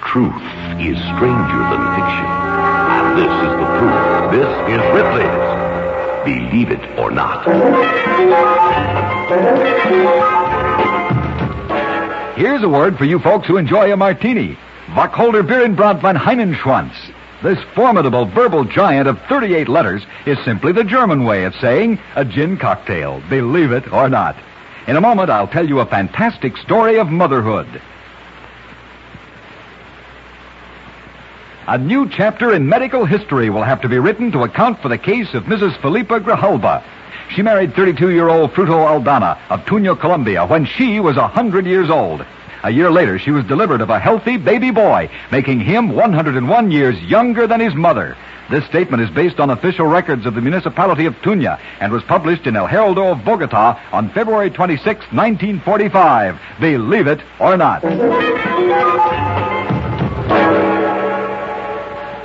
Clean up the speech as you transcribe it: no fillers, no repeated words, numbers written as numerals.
Truth is stranger than fiction. And this is the proof. This is Ripley's Believe It or Not. Here's a word for you folks who enjoy a martini. Wacholder Beerenbrand van Heinenschwanz. This formidable verbal giant of 38 letters is simply the German way of saying a gin cocktail. Believe it or not. In a moment, I'll tell you a fantastic story of motherhood. A new chapter in medical history will have to be written to account for the case of Mrs. Philippa Grijalba. She married 32-year-old Fruto Aldana of Tuño, Colombia, when she was 100 years old. A year later, she was delivered of a healthy baby boy, making him 101 years younger than his mother. This statement is based on official records of the municipality of Tuña and was published in El Heraldo of Bogota on February 26, 1945. Believe it or not.